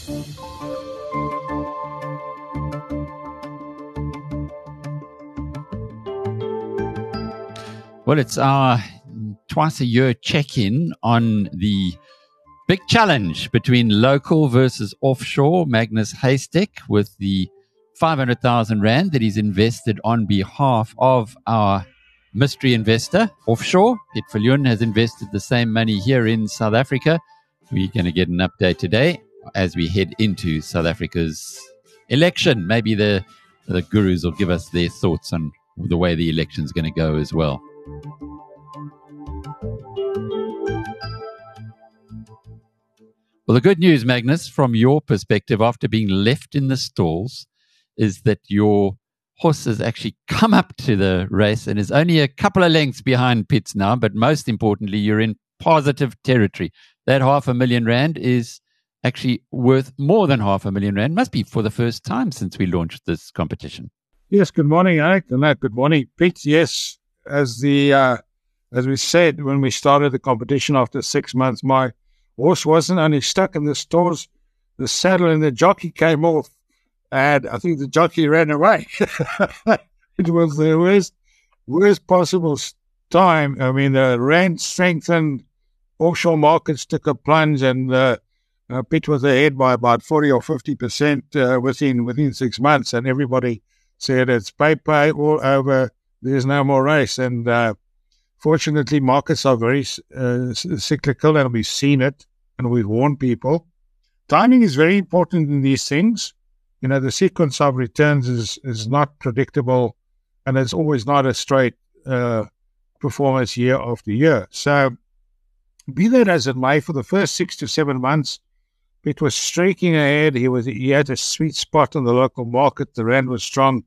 Well, it's our twice-a-year check-in on the big challenge between local versus offshore. Magnus Haystack with the 500,000 Rand that he's invested on behalf of our mystery investor offshore. Piet Viljoen has invested the same money here in South Africa. We're going to get an update today as we head into South Africa's election. Maybe the gurus will give us their thoughts on the way the election's going to go as well. Well, the good news, Magnus, from your perspective, after being left in the stalls, is that your horse has actually come up to the race and is only a couple of lengths behind Piet's now. But most importantly, you're in positive territory. That 500,000 Rand is actually worth more than 500,000 Rand. Must be for the first time since we launched this competition. Yes, good morning, Alec. And good morning, Piet. Yes, as we said when we started the competition after 6 months, my horse wasn't only stuck in the stalls, the saddle and the jockey came off, and I think the jockey ran away. It was the worst possible time. I mean, the rand strengthened, offshore markets took a plunge, and Piet was ahead by about 40 or 50% within 6 months, and everybody said it's pay all over. There's no more race, and fortunately, markets are very cyclical, and we've seen it, and we've warned people. Timing is very important in these things. You know, the sequence of returns is not predictable, and it's always not a straight performance year after year. So, be that as it may, for the first 6 to 7 months, it was streaking ahead. He had a sweet spot in the local market. The rand was strong.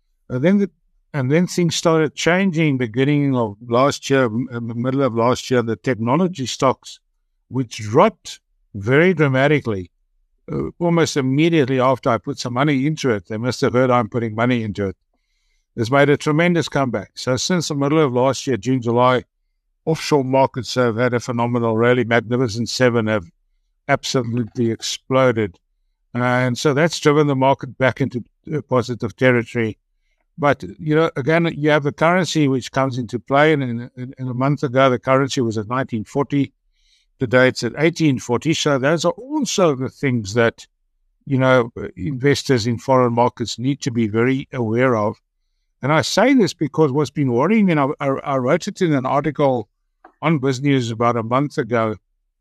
And then things started changing beginning of last year, in the middle of last year, the technology stocks, which dropped very dramatically, almost immediately after I put some money into it. They must have heard I'm putting money into it. It's made a tremendous comeback. So since the middle of last year, June, July, offshore markets have had a phenomenal rally. Magnificent Seven have absolutely exploded. And so that's driven the market back into positive territory. But, you know, again, you have the currency which comes into play. And in a month ago, the currency was at 1940. Today, it's at 1840. So those are also the things that, you know, investors in foreign markets need to be very aware of. And I say this because what's been worrying me, and I wrote it in an article on BizNews about a month ago.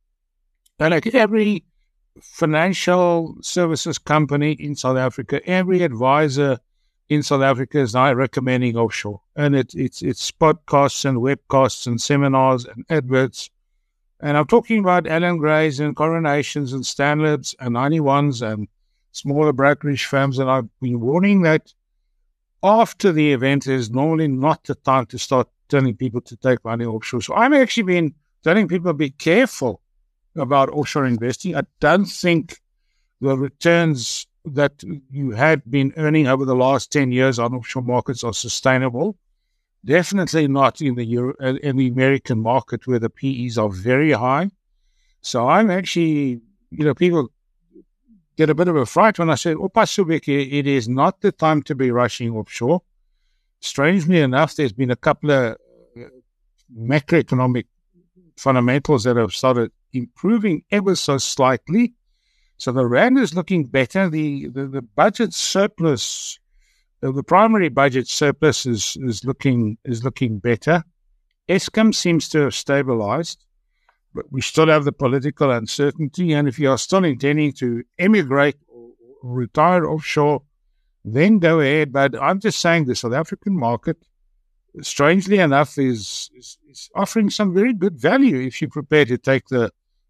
And like every financial services company in South Africa, every advisor in South Africa is now recommending offshore. And it's spot costs and web costs and seminars and adverts. And I'm talking about Allan Gray's and Coronations and Stanlibs and 91s and smaller brokerage firms. And I've been warning that after the event is normally not the time to start telling people to take money offshore. So I've actually been telling people to be careful about offshore investing. I don't think the returns that you had been earning over the last 10 years on offshore markets are sustainable. Definitely not in the American market where the PEs are very high. So I'm actually, you know, people get a bit of a fright when I say, it is not the time to be rushing offshore. Strangely enough, there's been a couple of macroeconomic fundamentals that have started improving ever so slightly. So the rand is looking better. The budget surplus, the primary budget surplus is looking better. Eskom seems to have stabilized, but we still have the political uncertainty. And if you are still intending to emigrate or retire offshore, then go ahead. But I'm just saying the South African market, strangely enough, is offering some very good value if you're prepared to take the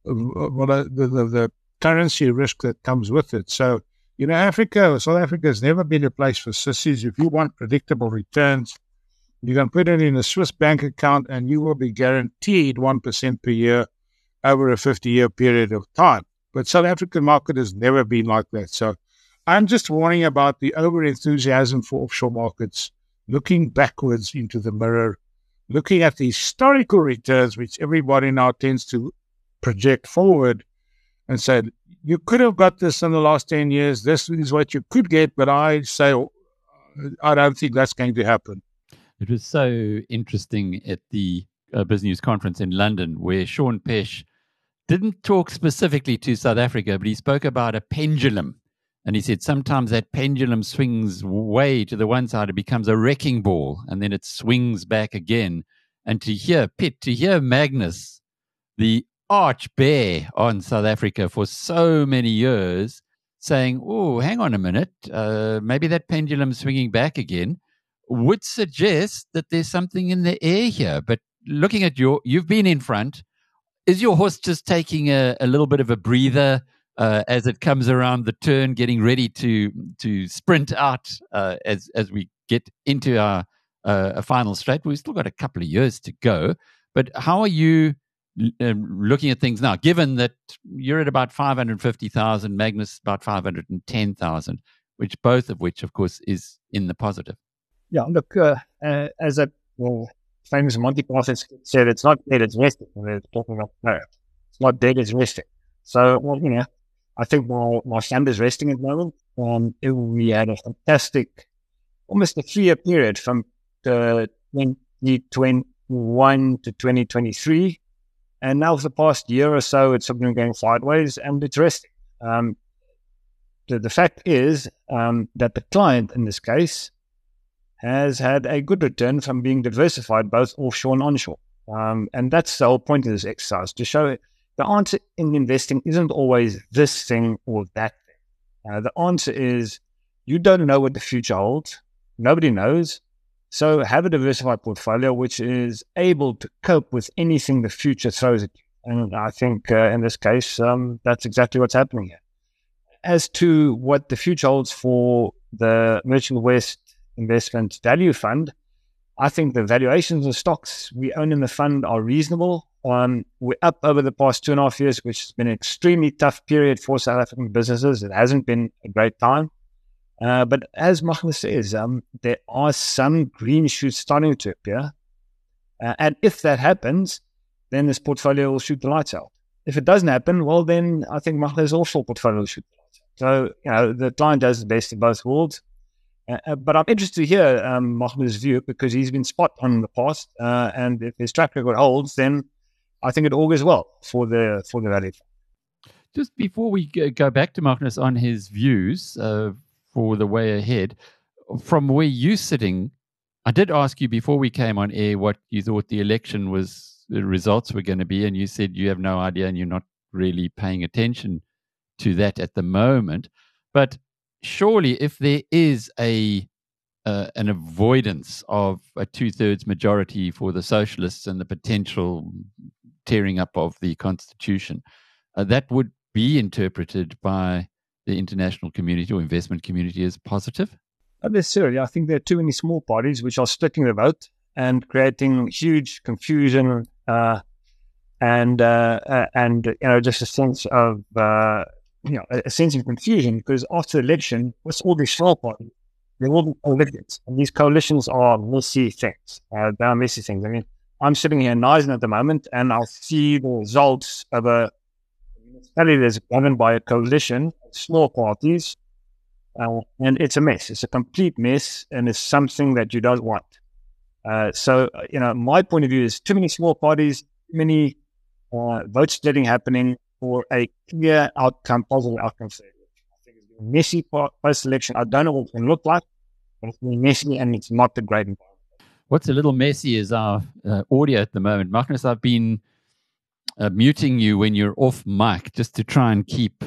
currency risk that comes with it. So, you know, South Africa has never been a place for sissies. If you want predictable returns, you can put it in a Swiss bank account and you will be guaranteed 1% per year over a 50-year period of time. But South African market has never been like that. So I'm just warning about the over-enthusiasm for offshore markets, looking backwards into the mirror, looking at the historical returns, which everybody now tends to project forward. and said, you could have got this in the last 10 years. This is what you could get, but I say, I don't think that's going to happen. It was so interesting at the Business Conference in London, where Sean Pesh didn't talk specifically to South Africa, but he spoke about a pendulum. And he said sometimes that pendulum swings way to the one side, it becomes a wrecking ball, and then it swings back again. And to hear Pitt, to hear Magnus, the arch bear on South Africa for so many years, saying, oh, hang on a minute, maybe that pendulum's swinging back again, would suggest that there's something in the air here. But looking at you've been in front, is your horse just taking a little bit of a breather as it comes around the turn, getting ready to sprint out as we get into our final straight? We've still got a couple of years to go. But how are you looking at things now, given that you're at about 550,000, Magnus about 510,000, both of which, of course, is in the positive? Yeah, look, as a famous Monty Python said, it's not dead, it's resting. They're talking about it's not dead, it's resting. So, I think my fund is resting at the moment. We had a fantastic, almost a 3-year period from 2021 to 2023. And now for the past year or so, it's been going sideways and it's resting. The fact is that the client in this case has had a good return from being diversified both offshore and onshore. And that's the whole point of this exercise, to show the answer in investing isn't always this thing or that thing. The answer is you don't know what the future holds. Nobody knows. So have a diversified portfolio which is able to cope with anything the future throws at you. And I think in this case, that's exactly what's happening here. As to what the future holds for the Merchant West Investment Value Fund, I think the valuations of stocks we own in the fund are reasonable. We're up over the past 2.5 years, which has been an extremely tough period for South African businesses. It hasn't been a great time. But as Magnus says, there are some green shoots starting to appear. And if that happens, then this portfolio will shoot the lights out. If it doesn't happen, well, then I think Magnus' offshore portfolio will shoot the lights out. So, the client does the best of both worlds. But I'm interested to hear Magnus' view, because he's been spot on in the past. And if his track record holds, then I think it augurs well for the value. Just before we go back to Magnus on his views for the way ahead, from where you're sitting, I did ask you before we came on air what you thought the results were going to be, and you said you have no idea and you're not really paying attention to that at the moment. But surely, if there is an avoidance of a 2/3 majority for the socialists and the potential tearing up of the constitution, that would be interpreted by the international community or investment community as positive? Not necessarily. I think there are too many small parties which are splitting the vote and creating huge confusion and just a sense of a sense of confusion, because after the election, what's all these small parties? They're all coalitions, and these coalitions are messy things. They are messy things. I mean, I'm sitting here in Nisen at the moment, and I'll see the results of a municipality that's governed by a coalition of small parties, and it's a mess. It's a complete mess, and it's something that you don't want. So, my point of view is too many small parties, too many vote splitting happening for a clear outcome, positive outcome. I think it's been messy post-election. I don't know what it's going to look like, but it's been messy, and it's not a great environment. What's a little messy is our audio at the moment. Magnus, I've been muting you when you're off mic just to try and keep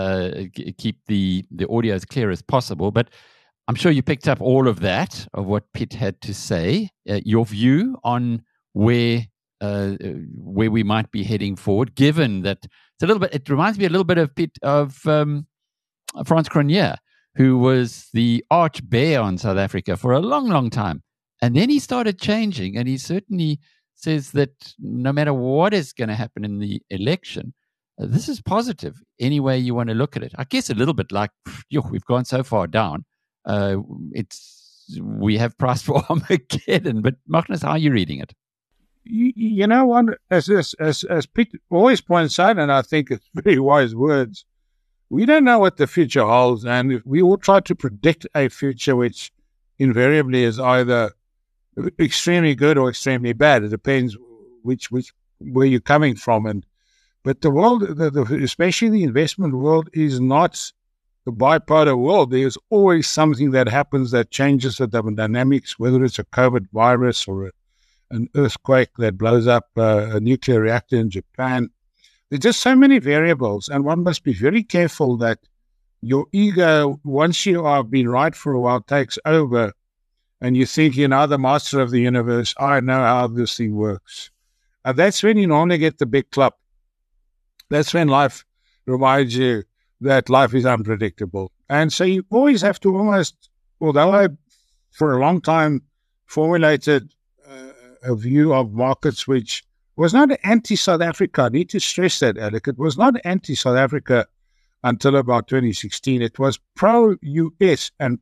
the audio as clear as possible. But I'm sure you picked up all of that, of what Pitt had to say. Your view on where we might be heading forward, given that it's a little bit. It reminds me a little bit of Pitt of Frans Cronje, who was the arch bear on South Africa for a long, long time, and then he started changing, and he certainly says that no matter what is going to happen in the election, this is positive any way you want to look at it. I guess a little bit like, we've gone so far down. We have priced for Armageddon. But Magnus, how are you reading it? you know what? As Pete always points out, and I think it's very wise words, we don't know what the future holds, and we all try to predict a future which invariably is either extremely good or extremely bad. It depends which where you're coming from, but the world, especially the investment world, is not a bipolar world. There's always something that happens that changes the dynamics, whether it's a COVID virus or an earthquake that blows up a nuclear reactor in Japan. There's just so many variables, and one must be very careful that your ego, once you have been right for a while, takes over, and you think you're now the master of the universe. I know how this thing works. And that's when you normally get the big club. That's when life reminds you that life is unpredictable. And so you always have to almost, although I, for a long time, formulated a view of markets which was not anti-South Africa. I need to stress that, Alec. It was not anti-South Africa until about 2016. It was pro-US and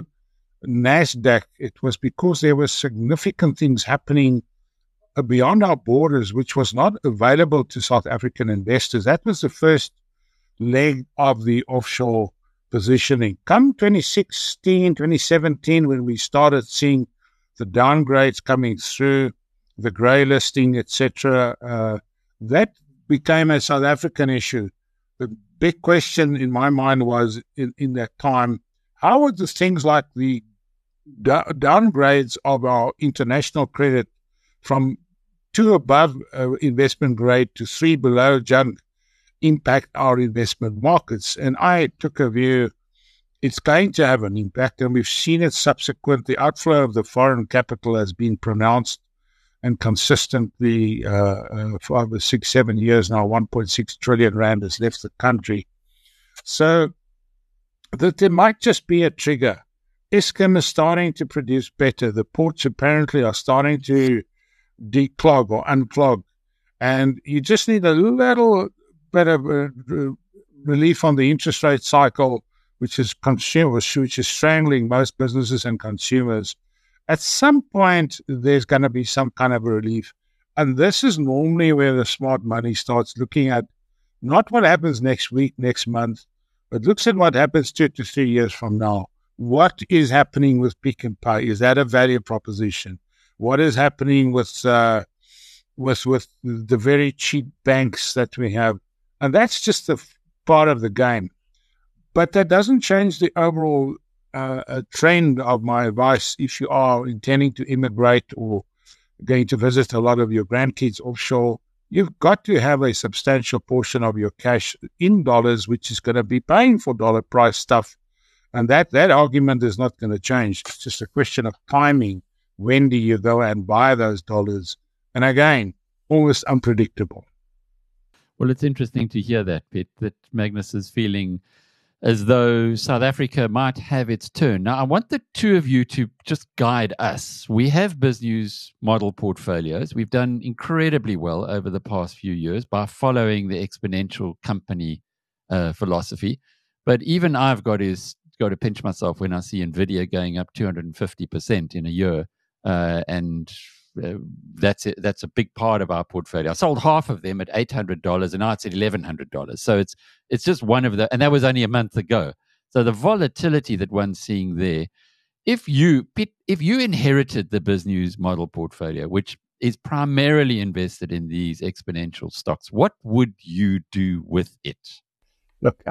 pro-NASDAQ. It was because there were significant things happening beyond our borders, which was not available to South African investors. That was the first leg of the offshore positioning. Come 2016, 2017, when we started seeing the downgrades coming through, the grey listing, etc., that became a South African issue. The big question in my mind was, in that time, how would the things like the downgrades of our international credit from 2 above investment grade to 3 below junk impact our investment markets? And I took a view, it's going to have an impact, and we've seen it subsequent. The outflow of the foreign capital has been pronounced and consistently for over 6-7 years now. 1.6 trillion rand has left the country. So that there might just be a trigger. Eskom is starting to produce better. The ports apparently are starting to declog or unclog. And you just need a little bit of relief on the interest rate cycle, which is strangling most businesses and consumers. At some point, there's going to be some kind of a relief. And this is normally where the smart money starts looking at not what happens next week, next month, but looks at what happens 2 to 3 years from now. What is happening with Pick n Pay? Is that a value proposition? What is happening with the very cheap banks that we have? And that's just the part of the game. But that doesn't change the overall trend of my advice. If you are intending to immigrate or going to visit a lot of your grandkids offshore, you've got to have a substantial portion of your cash in dollars, which is going to be paying for dollar price stuff. And that argument is not going to change. It's just a question of timing. When do you go and buy those dollars? And again, almost unpredictable. Well, it's interesting to hear that, Piet, that Magnus is feeling as though South Africa might have its turn. Now, I want the two of you to just guide us. We have BizNews model portfolios. We've done incredibly well over the past few years by following the exponential company philosophy. But even I've got to pinch myself when I see NVIDIA going up 250% in a year. That's it. That's a big part of our portfolio. I sold half of them at $800, and now it's at $1,100. So it's just one of the, and that was only a month ago. So the volatility that one's seeing there. If you inherited the BizNews model portfolio, which is primarily invested in these exponential stocks, what would you do with it? Look,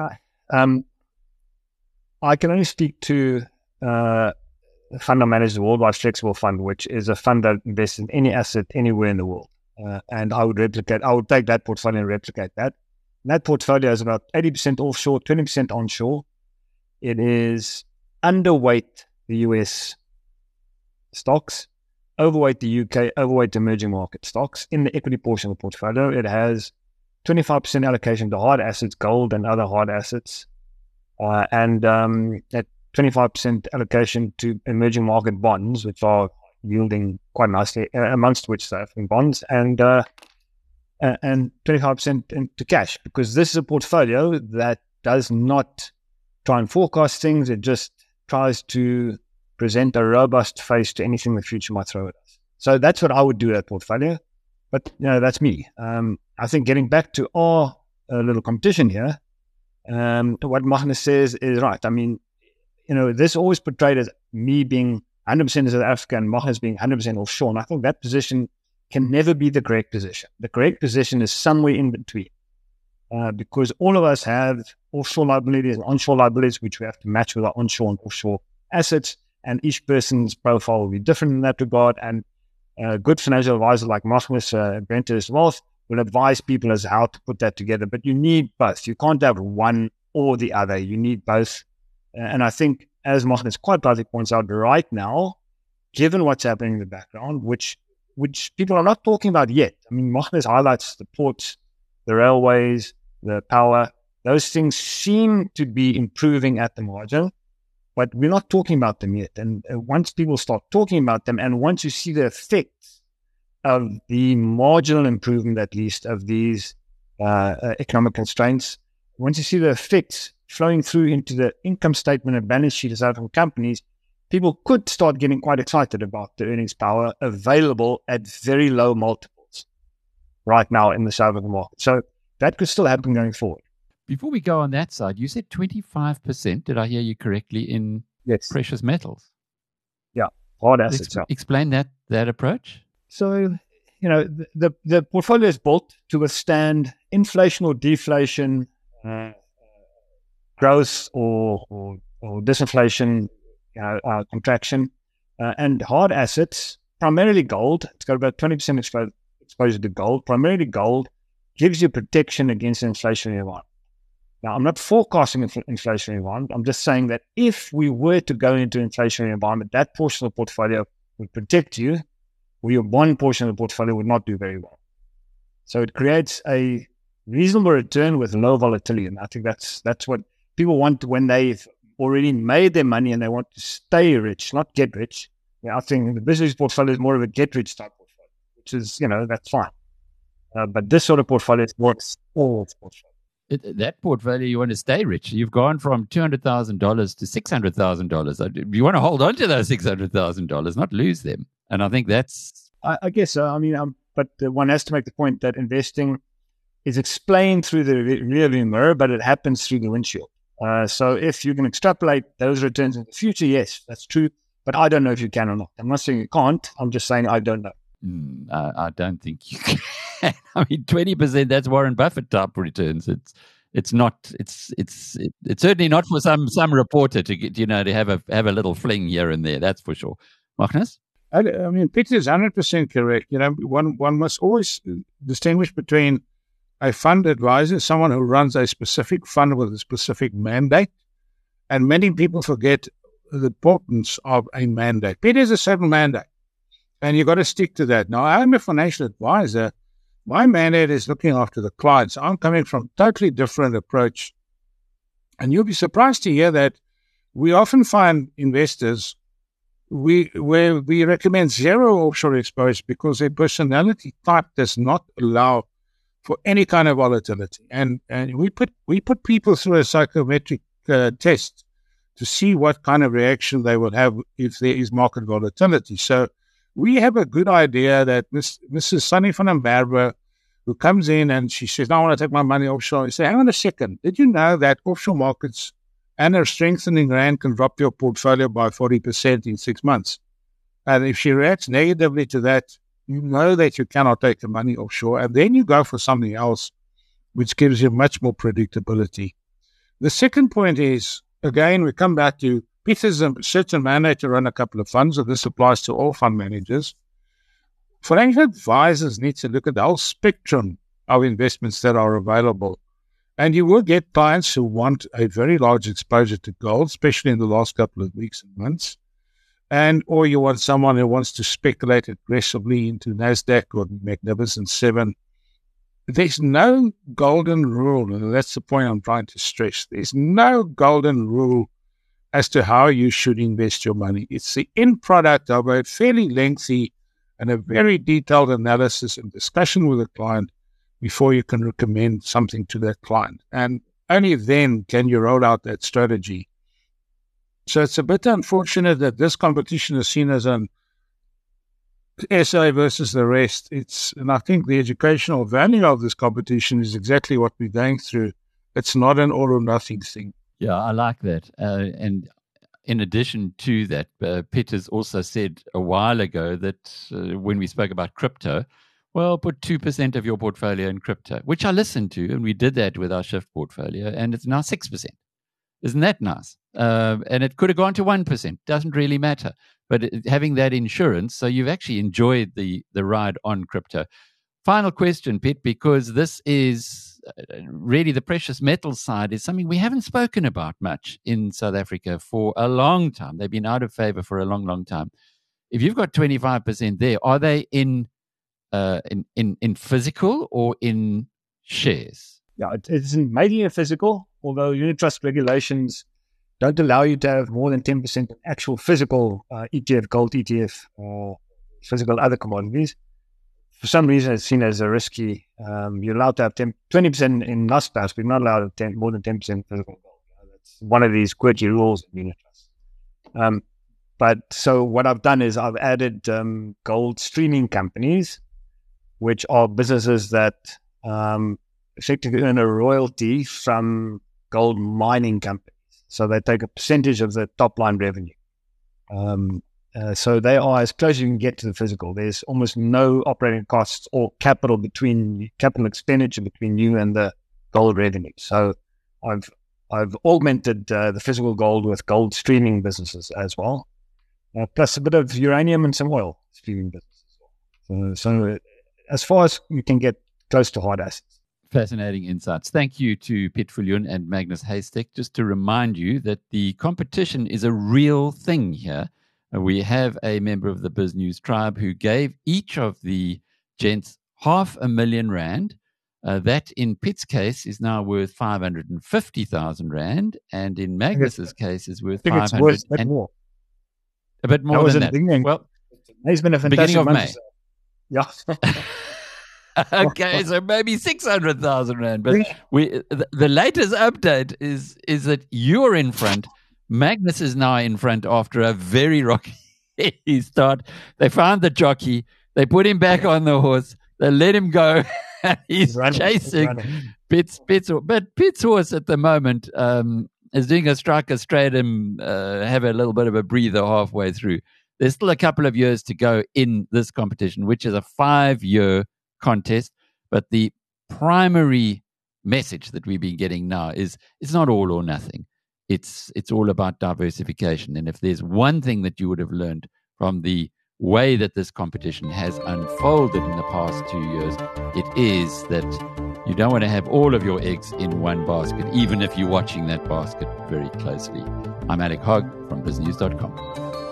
I can only speak to the fund I manage, the Worldwide Flexible Fund, which is a fund that invests in any asset anywhere in the world. And I would take that portfolio and replicate that. And that portfolio is about 80% offshore, 20% onshore. It is underweight the US stocks, overweight the UK, overweight emerging market stocks. In the equity portion of the portfolio, it has 25% allocation to hard assets, gold and other hard assets, and at 25% allocation to emerging market bonds, which are yielding quite nicely, amongst which South African bonds, and 25% into cash, because this is a portfolio that does not try and forecast things. It just tries to present a robust face to anything the future might throw at us. So that's what I would do with that portfolio. But that's me. I think getting back to our little competition here, what Magnus says is right. I mean, this always portrayed as me being 100% South Africa and Magnus being 100% offshore. And I think that position can never be the correct position. The correct position is somewhere in between. Because all of us have offshore liabilities and onshore liabilities, which we have to match with our onshore and offshore assets. And each person's profile will be different in that regard. And a good financial advisor like Magnus, Brent's Wealth, will advise people as how to put that together. But you need both. You can't have one or the other. You need both. And I think, as Magnus quite rightly points out, right now, given what's happening in the background, which people are not talking about yet. I mean, Magnus highlights the ports, the railways, the power. Those things seem to be improving at the margin, but we're not talking about them yet. And once people start talking about them, and once you see the effects of the marginal improvement, at least, of these economic constraints, once you see the effects flowing through into the income statement and balance sheet of South African companies, people could start getting quite excited about the earnings power available at very low multiples right now in the South African market. So that could still happen going forward. Before we go on that side, you said 25%, did I hear you correctly, in precious metals? Yeah, hard assets. Explain that approach. So, the portfolio is built to withstand inflation or deflation, growth or disinflation, contraction, and hard assets, primarily gold. It's got about 20% exposure to gold. Primarily gold gives you protection against an inflationary environment. Now, I'm not forecasting an inflationary environment. I'm just saying that if we were to go into an inflationary environment, that portion of the portfolio would protect you, where your one portion of the portfolio would not do very well. So it creates a reasonable return with low volatility. And I think that's what people want when they've already made their money and they want to stay rich, not get rich. I think the business portfolio is more of a get-rich type portfolio, which is, that's fine. But this sort of portfolio works all portfolio. That portfolio, you want to stay rich. You've gone from $200,000 to $600,000. You want to hold on to those $600,000, not lose them. And I think that's... I guess so. I mean, but one has to make the point that investing is explained through the rearview mirror, but it happens through the windshield. So if you can extrapolate those returns in the future, yes, that's true. But I don't know if you can or not. I'm not saying you can't. I'm just saying I don't know. I don't think you can. I mean, 20%, that's Warren Buffett type returns. It's not. It's certainly not for some reporter to get, to have a little fling here and there. That's for sure. Magnus? I mean, Peter is 100% correct. One must always distinguish between a fund advisor, someone who runs a specific fund with a specific mandate, and many people forget the importance of a mandate. Peter has a certain mandate, and you've got to stick to that. Now, I'm a financial advisor. My mandate is looking after the clients. I'm coming from a totally different approach. And you'll be surprised to hear that we often find investors where we recommend zero offshore exposure because their personality type does not allow for any kind of volatility. And we put people through a psychometric test to see what kind of reaction they will have if there is market volatility. So we have a good idea that Mrs. Sunny van den Berber, who comes in and she says, I want to take my money offshore. You say, hang on a second. Did you know that offshore markets and a strengthening rand can drop your portfolio by 40% in 6 months? And if she reacts negatively to that, you know that you cannot take the money offshore. And then you go for something else, which gives you much more predictability. The second point is, again, we come back to Peter's a certain mandate to run a couple of funds, and this applies to all fund managers. Financial advisors need to look at the whole spectrum of investments that are available. And you will get clients who want a very large exposure to gold, especially in the last couple of weeks and months. Or you want someone who wants to speculate aggressively into NASDAQ or the Magnificent Seven. There's no golden rule, and that's the point I'm trying to stress. There's no golden rule as to how you should invest your money. It's the end product of a fairly lengthy and a very detailed analysis and discussion with a client before you can recommend something to that client. And only then can you roll out that strategy. So it's a bit unfortunate that this competition is seen as a SA versus the rest. And I think the educational value of this competition is exactly what we're going through. It's not an all or nothing thing. Yeah, I like that. And in addition to that, Piet also said a while ago that when we spoke about crypto, well, put 2% of your portfolio in crypto, which I listened to, and we did that with our Shift portfolio, and it's now 6%. Isn't that nice? And it could have gone to 1%. Doesn't really matter. But having that insurance, so you've actually enjoyed the ride on crypto. Final question, Piet, because this is really the precious metals side is something we haven't spoken about much in South Africa for a long time. They've been out of favor for a long, long time. If you've got 25% there, are they in physical or in shares? Yeah, it's mainly a physical, although unit trust regulations don't allow you to have more than 10% in actual physical ETF, gold ETF, or physical other commodities. For some reason, it's seen as a risky. You're allowed to have 20% in Naspers, but you're not allowed to have more than 10% physical gold. That's one of these quirky rules in unit trust. But so what I've done is I've added gold streaming companies, which are businesses that effectively earn a royalty from gold mining companies. So they take a percentage of the top line revenue. So they are as close as you can get to the physical. There's almost no operating costs or capital expenditure between you and the gold revenue. So I've augmented the physical gold with gold streaming businesses as well, plus a bit of uranium and some oil streaming businesses as well. So as far as you can get close to hard assets. Fascinating insights. Thank you to Piet Viljoen and Magnus Heystek. Just to remind you that the competition is a real thing here. We have a member of the Biz News tribe who gave each of the gents R500,000. That in Piet's case is now worth 550,000 Rand, and in Magnus's case is worth 500. It's worth a bit more. A bit more than that. Well, it's been a fantastic month. Yeah. Okay, so maybe 600,000 Rand. But the latest update is that you're in front. Magnus is now in front after a very rocky start. They found the jockey. They put him back on the horse. They let him go. He's chasing Piet's horse at the moment is doing a striker straight and have a little bit of a breather halfway through. There's still a couple of years to go in this competition, which is a 5-year contest, but the primary message that we've been getting now is it's not all or nothing. It's all about diversification. And if there's one thing that you would have learned from the way that this competition has unfolded in the past 2 years, it is that you don't want to have all of your eggs in one basket, even if you're watching that basket very closely. I'm Alec Hogg from biznews.com.